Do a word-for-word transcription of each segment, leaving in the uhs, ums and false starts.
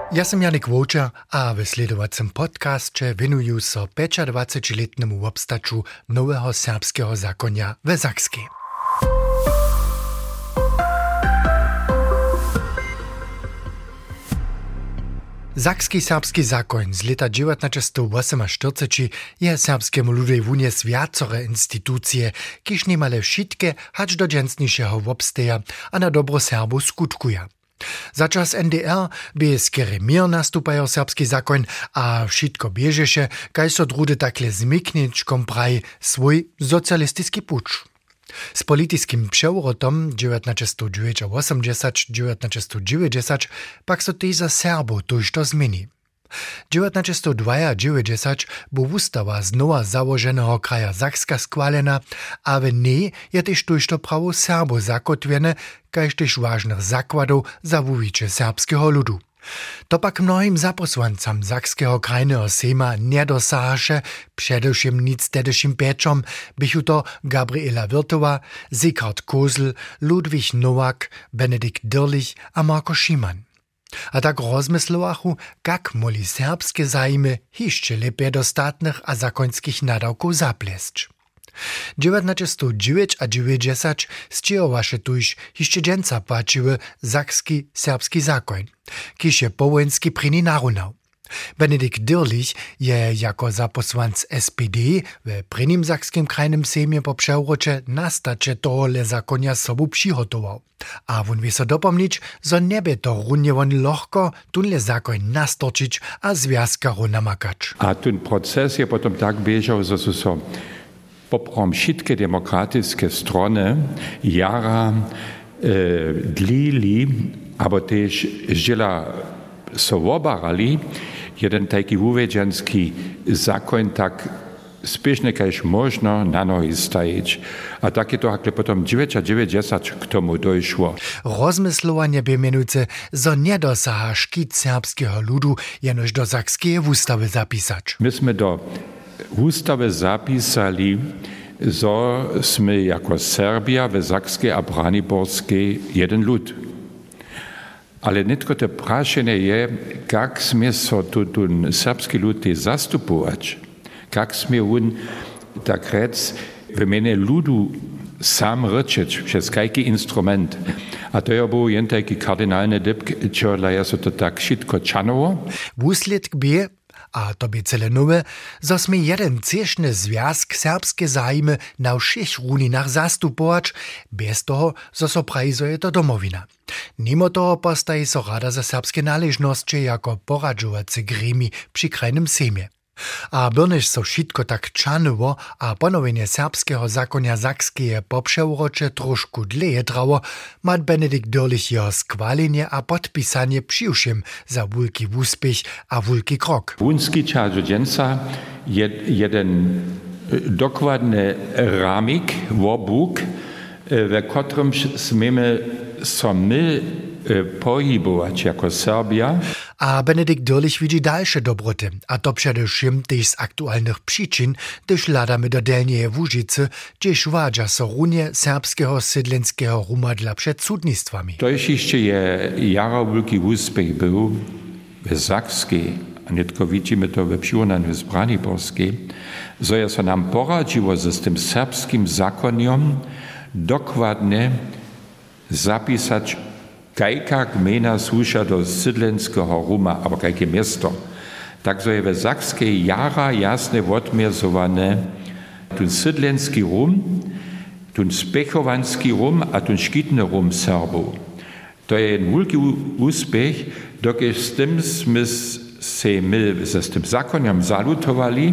Ja sam Janik Wočer a w sledowacym podcastče venuju so dwudziestopěťletnemu obstaču nowego serbskiego zakonia we Zakskiej. Zakski serbski zakoń z leta dziewiętnaście ośmioświęćdziesiąt je serbskiemu ludowi wunies wiacore instytucje, kiż niemale wšitke hacz do dźensnišeho wobsteja a na dobro Serbu skutkuja. Za czas N D R by skiery mir nastupajo serbski zakoń, a wšitko biežeše, kaj so drudy takle zmiknić kompraj swój socjalistyczny pucz. Z politiskim przewrotom dziewiętnaście osiemdziesiąt dziewiętnaście dziewięćdziesiąt pak so tej za Serbo tuż to zmieni. dziewiętnaście dziewięćdziesiąt był wustawa znowa założonego kraja Zakska skłalena, a w niej je też tuż to prawo Serbo zakotwiene, kajż też ważnych zakładów za wuwicze serbskiego ludu. To pak mnohim zaposłancam Zakskiego krajnego sejma nie dosahaše, především nic tedeším pečom, bychu to Gabriela Wirtowa, Sigard Kozl, Ludwig Nowak, Benedikt Dirlich a Marko Šiman. A tak rozmyslovachu, kak moli serbskie zajmy hišće lepe do statnych a zakonskich nadawków zaplesć. dziewiętnaście dziewięćdziesiąt sčejovaše tuž hišće dženca pačiły zakski serbski zakoń, kiž je powojenski prini narunał. Benedikt Dirlich je jako zaposłanc S P D w prinim zakskim krajnym sejmie po przewrocie nastacze tohole zakonia sobu přihotował. A won wie so dopomnić, zo nebe to runje won lohko tunle zakoń nastorčić a związkaru namakać. A ten proces je potom tak biežał, że su so poprom všetky demokratické strony jara e, dlili, abo tež žela so obarali, jeden taki uvedženský zakon tak spiešne, kajž možno na nohy stajić. A tak je to hakle potom dziewięćdziesiąt k tomu dojšło. Rozmyslowanie by mianujce, zo nie dosaha škit serbskiego ludu jenož do Zakskiej wustawy zapisać. Myśmy do Ústave zapisali, zo sme jako Serbia v Zakskej a Braniborskej jeden lud. Ale netko te prašene je, kak sme so tu ten serbski lud te zastupovať. Kak sme un, tak rec, v mene ludu sam rečeč, přes kajki instrument. A to je był jen taki kardinalny dyb, čorla je so to tak šitko čanovo. Wusledk bie, a to by cele nowe, zo sme jeden ciešny związk serbskie zajmy na všich runinach zastupować, bez toho, zo so praji, je to domowina. Mimo toho postaji so Rada za serbskie należności jako poradžovacy gremi przy krajnym sejmie. A byrnež so všitko tak čanovo a ponowienie serbskiego zakonia Zakskeje po przewrocie trošku dleje trało, mat Benedikt Dirlich jeho skvalenie a podpisanie přiwšim za wulki wuspěch a wulki krok. Wunski čas dženca je jeden dokładny ramik, wobuk, w którym smemy so my pohybować jako Serbia. A Benedikt Dirlich widzi dalsze dobroty, a to především też z aktualnych przyczyn, gdyż ladamy do Delnieje Łužice, gdzieś wadza so runie serbskiego sydlenskiego rumadla przed sudnictwami. To jeszcze je jara wielki úspech był w Zakskiej, a nie tylko widzimy to we Pšiurnan w Braniborskiej, so je so nam poradziło z tym serbskim zakoniom dokładnie zapisać kajka gmena słuša do sydlenskiego ruma, albo kajke miasto. Także je w Zakskiej jara jasne odmierzowane ten sydlenski rum, ten spechowanski rum, a ten škitny rum Serbów. To je jeden wielki úspech, dokiż z tym sme se my ze z tym zakoniem zalutowali,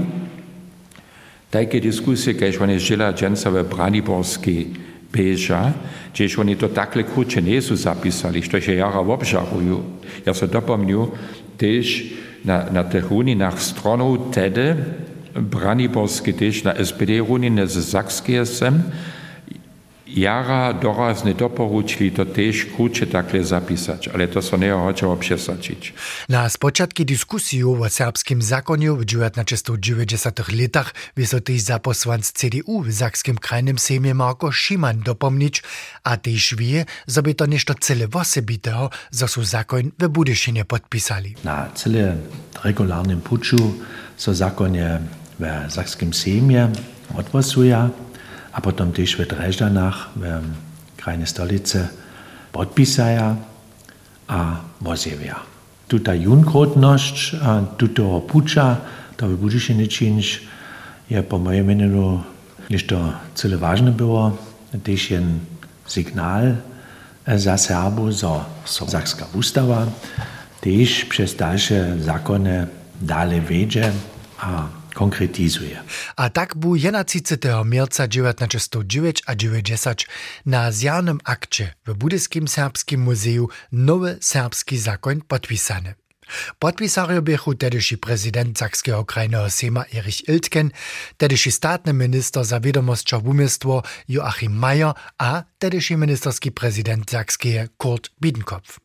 takie dyskusje, kajż one žila dženca w Braniborskiej Beža, gdzieś oni to takle kruče nesu zapisali, što je jara obžaruju. Ja se dopomnju, tež na, na teh runinach stronov tede, Braniborski tež na S P D runine z Zakskeje sem, jara doraz nie doporučili to tež kruče takle zapisać, ale to so nie hočeło przesadzić. Na spočatki diskusiju o serbskim zakonie w dziewiętnaście dziewięćdziesiątych latach wyso też zaposłanc C D U w Sakskim krajnym sejmie Marko Szyman dopomnić, a też wie, żeby to nešto cele wosebitego, zo su zakon w Budyšinie podpisali. Na cele regularnym puczu so zakonie w Sakskim sejmie odgłosuje, a potom też w Drežďanach, w krajnej stolicy, podpisaja a wozjewia. Tutaj junkrotność tuto pucza, to w Budyšinie czynić, je po mojem mieniu nešto cele ważne było, też jen signal za Serbu, za Sakska ustawa, też przez dalsze zakony dalej wiedzie a konkretizuje. A tak bu jedenadvacátého marca dziewiętnaście dziewięćdziesiąt na zjarnym akcie w Budyskim Serbskim Muzeju nowy serbski zakon podpisany. Podpisarjo bychu tedyši prezydent Sakskiego krajnego sejma Erich Iltgen, tedyši statny minister za wiadomostjo wumiestwo Joachim Mayer a tedyši ministerski prezydent Sakskie Kurt Biedenkopf.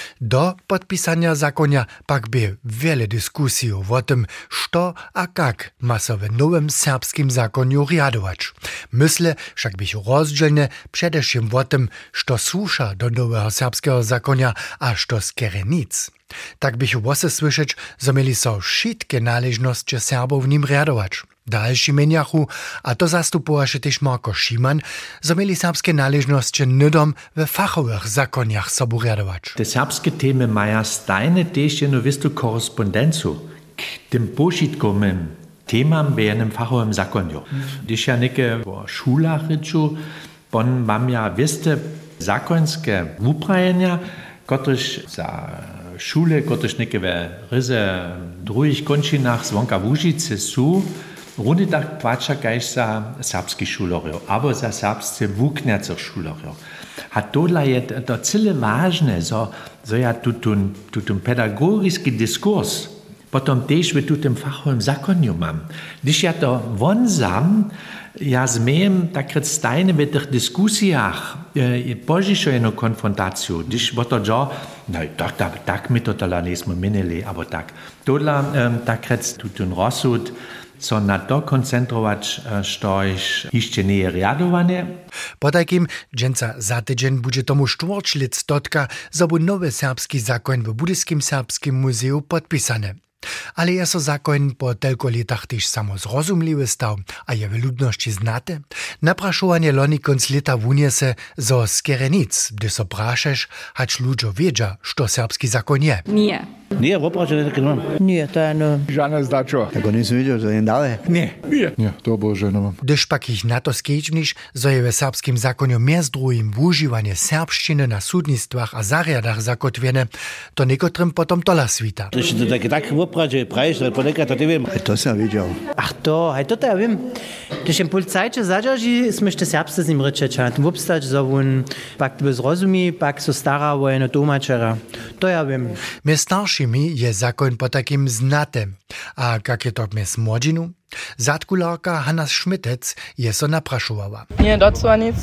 Do podpisania zakonia pak by wiele dyskusji o tym, što a jak ma so w nowym serbskim zakoniu riadować. Myślę, wszak bych rozdzielne przedewším o tym, što słusza do nowego serbskiego zakonia, a što z kerenic. Tak bych wosy słyszeć, że mieli so wszystkie należności Serbów w nim riadować. Dalsi meniachu, a to zastupowaše też Marko Szyman, że mieli serbskie należności nydom w fachowych zakoniach sobu riadować. Te serbskie temy mają stajne też jedną wistu korespondencu k tym pošitkovým temam w jednym fachowym zakoniu. Když ja neke o šulach reču, bon mam ja wiste zakońskie wuprajenia, kotryż za szule, kotryż neke we ryze drugich končinach zvonka Łužice su, rundy tak płača kaž za serbskich šulerjo, abo za serbsce wuknjacych šulerjo. A tohle je to cele ważne, so, so ja tutun, tutun pedagogiski diskurs potom też w tutym fachowym zakoniu mam. Když ja to won sam, ja zmiem takrat stajne w tych dyskusjach, e, požišo jednu konfrontaciju, když o to džo, no tak, tak, tak mi to tala nismo minili, abo tak. Tohle um, takrat tutun rozsud, so na to koncentrować, štož jeszcze nie je riadowane. Po takim, dżęca za tydzień będzie tomu czwartlet stotka, zobu nowy serbski zakon w Budyskim Serbskim Muzeju podpisany. Ale je so zakon po telko letach też samo zrozumliwy stał, a je w ludności znate. Napraszowanie loni konc leta wuniese zo z kerenic, gdy so prašeš, hać ludzo wiedza, što serbski zakon je. Nie. Nie, poprašaj, da nemam. Nie, to je no. Žane zdačo. Tako nisem videl, da jem dale. Nie. Nie. Nie, to bo že nemam. Gdyż pak ich na to skejčniš, zo je w serbskim zakonie między drugim wužiwanie serbščiny na sudnictwach a zariadach zakotwiene, to niekotrym potom tola svita. Když to tak tak poprašaj, praješ, da ponekaj to ty viem. To som videl. Ach to, hej, to ja wiem. Když jem policajče zadrží, smešte serbsce s ním rečeć, a ten obstač, zo on pak to zrozumí, pak so stará o jedno domačera. To ja wiem. My staršimi je zakon po takim znatem. A jak je to mes młodzinu? Zadkularka Hanna Schmitec je so napraszovala. Nie, docela nic.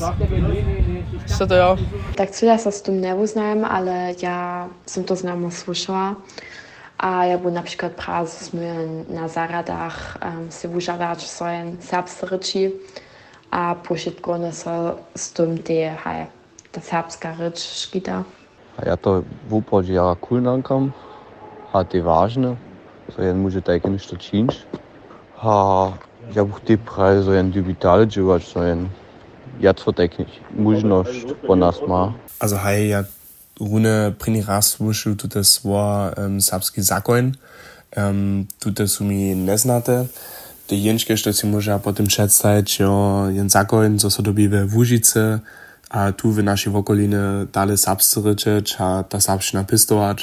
Co to ja? Tak celá sa s tým neuznajem, ale ja som to známo slyšela. A ja budu napríklad práve sme na záradách um, si vyžadať svoje serbské reči a pošetkone sa s tým tie, hej, tá serbská reč škýta. A ja to vôbec ja kulnankam, a to je vážne, so jen môže také niečo činiť. A ja bych ty práve so jen digitálne žívať, so jen ja to také možnosť po nás má. Also hej, ja Rune první raz slyšel tuto svoj um, serbský zakon, um, tuto sú mi neznáte. To je jenčke, što si môže potom představit, že jen zakon, co sa dobí ve Łužice a tu v našej okoline dále serbsce rečeč a ta serbština pistovať.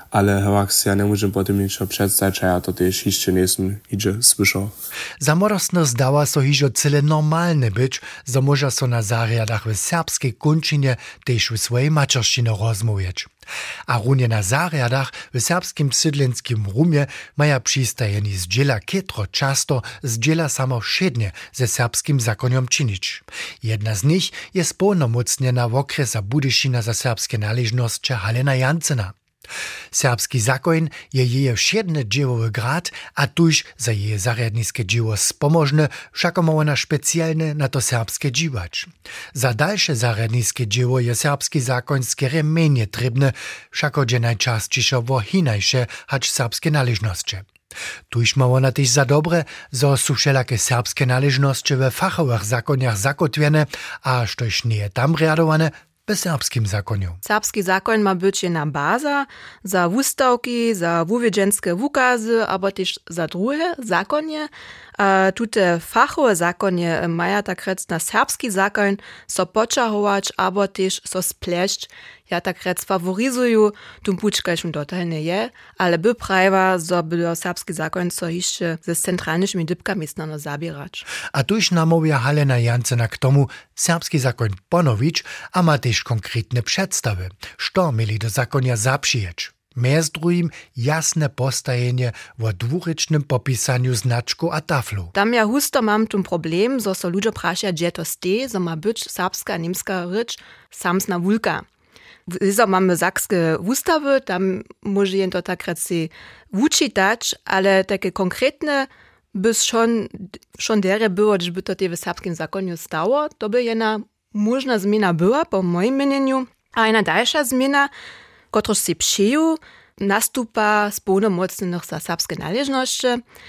ale hewak ja nie możemy potem niczego przedstawić, a ja to też jeszcze nie jestem idzie słyszał. Zamorostno zdała so hižo cyle normalne być, zo może so na zariadach w serbskiej kunčinie też w swojej mačerštine rozmówić. A runie na zariadach w serbskim sydlenskim rumie maja przystajeni z dziela kietro často z dziela samo wszednie ze serbskim zakoniom czynić. Jedna z nich jest pełnomocniena w okresa Budyšina za serbskie należności Halena Jancyna. Serbski zakon je jeje všedny dziełowy grad, a tuż za jeje zariadniskie dzieło spomożne, wszako ma ona specjalne na to serbskie dziwać. Za dalsze zariadniskie dzieło je serbski zakon skiery mniej trybne, wszako gdzie najczęściej wo hinajsze, hacz serbskie należności. Tuż ma ona też za dobre, zo su wszelakie serbskie należności we fachowych zakoniach zakotwiene, a štož nie tam riadowane, w serbskim zakoniu. Serbski zakon ma być jedna baza za wustawki, za wuwiedźenskie wukazy, aber też za drugie zakonie. A tute fachowe zakonie maja tak rec na serbski zakon so počahować, aber też so spleść. Ja tak rec favorizuju, tum pučkašm dotalne je, ale by prajwa, so by serbski zakon so jeszcze ze centralnymi dybkami snano zabierać. A tuż namówia Halena Jancyna k tomu serbski zakon ponowić, a ma też konkretne przedstawy, što mieli do zakonia zapřijeć. Mez drugim jasne postajenie w dwurycznym popisaniu znaczku a taflu. Tam ja husto mam tum problem, so so ludzie prasja, gdzie to ste, so ma być serbska, niemska rycz, samsna wulka. Wieso mamy sakskie wustawy, tam może jen to tak raczej wučitać, ale takie konkretne by schon, schon dere było, żeby to w serbskim zakonie stało, to by jedna można zmiana była, po moim mieniu. A jedna dalsza zmiana, którą się przyjął, nastupa z pełnomocnych za serbskie należności.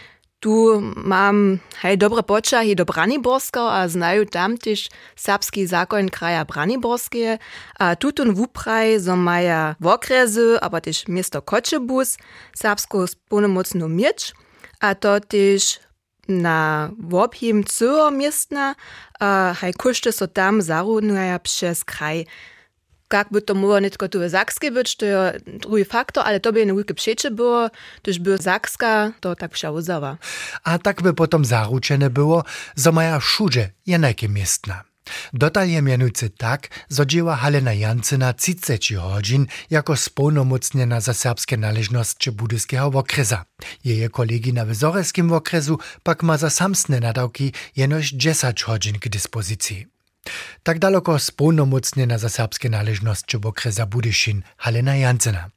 Tu mam hej dobre počahy do Braniborska a znajú tam tiež serbski zákon kraja Braniborskie. A tutun wupraj zo maja v okresu, aber tiež miesto Kočebus, serbsku spolnomocnú mieć. A to tiež na wobhim cього miestna, a hej košte so tam zarudnuja přes kraj. Jak by to mogło nie tylko tu Sakskie być, to jest drugi faktor, ale to by nie wielkie przecie było, toż by Sakska to tak przełożyła. A tak by potom zaručene było, że maja wszędzie jenakie miestna. Dotal je mianujcy tak, że dzieła Halena Jancyna trzydzieści godzin jako spełnomocniona za serbskie należności budyskiego okresa. Jeje kolegina w zoreskim okresu pak ma za samsne nadawki jenoś dziesięć godzin k dyspozycji. Tak daleko spełnomocniona za serbskie należności okresa Budyšin Halena Jancyna.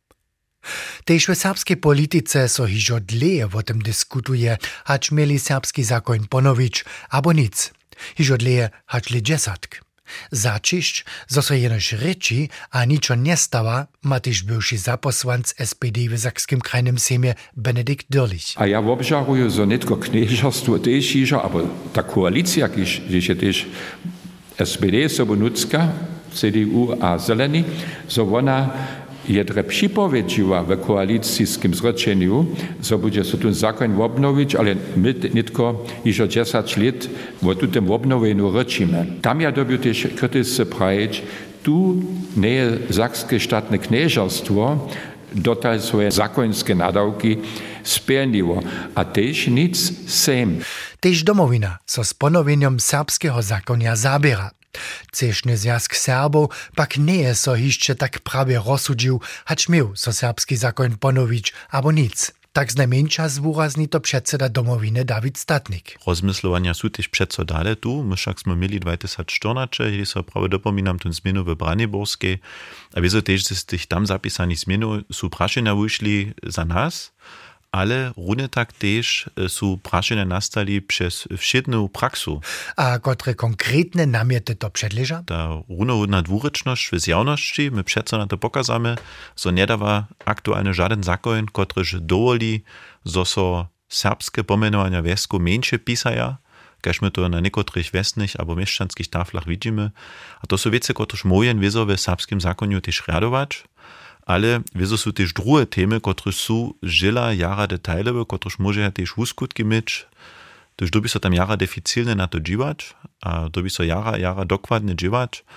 Tež w serbskiej polityce so hižo dleje o tym dyskutuje, hacz mieli serbski zakon ponowić, abo nic. Hižo dleje hacz li dziesiątk. Začišć, zo so jenož reči, a ničo nie stała, ma też bywszy zaposłanc S P D w Sakskim krajnym sejmie Benedikt Dürlich. A ja obžaruju, zo netko kniežarstvo tež hižo, abo ta koalicja, když je tež S P D, Sobonucka, C D U a Zeleni, zo ona jedre připovědžiła w koalicijskim zrečeniu, zo bude so ten zakon obnović, ale my nitko jižo dziesięć let o tutem obnoveniu rečíme. Tam ja dobiu też kritice prajić, tu nie je sakskie štátne kniežarstvo dotal svoje zakonské nadawki spełniło, a też nic sejm. Tež domowina so z ponowieniem serbskiego zakonia zabiera. Cešny zjazk Serbov pak nie je so hišće tak prawie rozsudził, hacz miał so serbski zakon ponowić, abo nic. Tak znajmniejsza zwurazni to przedseda domowiny Dawid Statnik. Rozmyslowania są też przeco dalej tu. My však sme mieli dwa tysiące czternaście, kiedy so prawie dopominam tę zmianę w Braniborskiej. A wieso też z tych tam zapisanych zmianów są praszenia wyszli za nas, ale równie tak też są praszenia nastali przez wszedną praksu. A które konkretne namiety to przedleża? Ta równohodna dwuryczność w zjawności, my przeco na to pokazamy, so nie dawa aktualny żaden zakon, któryż dowoli, so so serbskie pomenowania wesku mniejsze pisaja, kaž my to na niekotrych westnych albo mieszczanskich taflach widzimy. A to są wiece, któreż mojen wieso w serbskim zakoniu też radować. Ale wieso są też drugie temy, które są żyla jara detailowe, któreż może też uskutki mieć. Toż dobi so tam jara deficilne na to dziwać, a dobi so jara, jara dokładnie dziwać.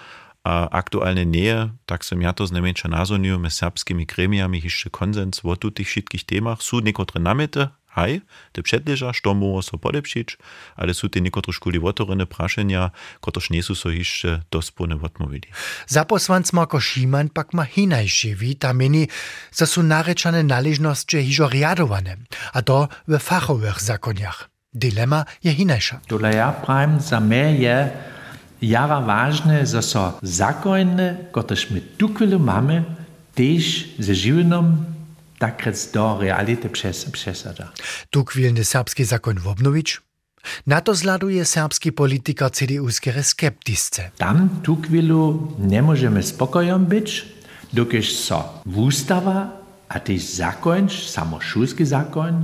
a aktualne nie, tak som ja to znamenča nazoniu my serbskimi gremiami jeszcze konsens o tutych wszystkich temach. Są niekotre namety, haj, te przedleża, što moło so podepšić, ale są te niekotre škuli otvorene prašenja, kotrež nie sú so jeszcze dospone odmovili. Zaposlanc Marko Šiman pak ma hinajšie vitaminy, zo sú narečane naležnosti hižo riadowane, a to w fachowych zakoniach. Dilema je hinajša. Dole ja prajem, za me je jara ważne, że so zakojne, kotrež my tukvile mamy, też ze żywinom, tak rec do reality przesadza. Tukwilny serbski zakon obnowić? Na to zladuje serbski polityka C D U-skie skeptisce. Tam tukwilu nie możemy spokojem być, dokiż so wustawa, a też zakon, samoszulski zakon,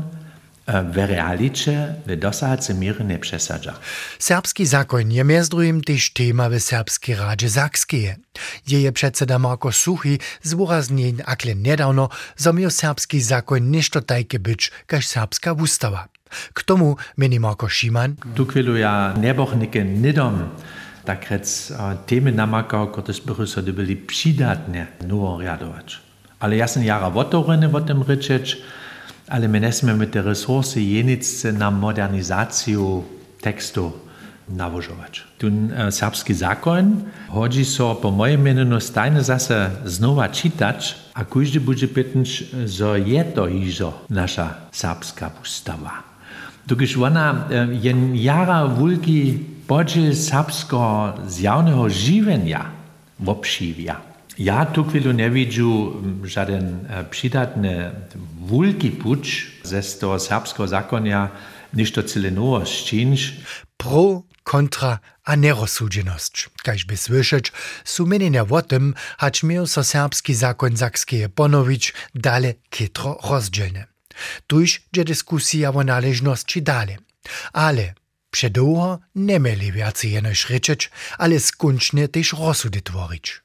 w realicie w dosahace miery nie przesadza. Serbski zakon je między drugim też tema w Serbskiej Radzie Sakskiej. Jeje przedseda Marko Suchy zúraznil akle nedawno, że miał serbski zakon ništo tajke być, kaž serbska wustawa. K tomu meni Marko Šiman. Tu chwilu ja nebohnike nidom, tak rec temy namakał, które by so byli przydatne nowo riadować. Ale ja sam jara otvorene o tym ryczeć, ale my nesme mit der resursy jenicce na modernizaciju tekstu nawožować. Ten e, serbski zakon hodzi so po mojem menenu stajne zase znova čitać, a każdy bude pytać, że je to iżo nasza serbska ustawa. Dokiż ona e, jen jara wulki podzie serbsko zjawnego żywienia woprzywia. Ja tu chwilu nie widzę żaden e, przydatny wulki pucz ze toho serbskiego zakonia, niż to cyle nowo szczynć. Pro, kontra a nerozsudzenosť. Kaž by słyšeć, sú menenia o tym, hać miał so serbski zakon Sakskeje ponowić dale kitro rozdzielne. Tuż je dyskusja o należności dale. Ale przedługo nie mieli więcej jenoś ryczeć, ale skunčne też rozsudy tvorić.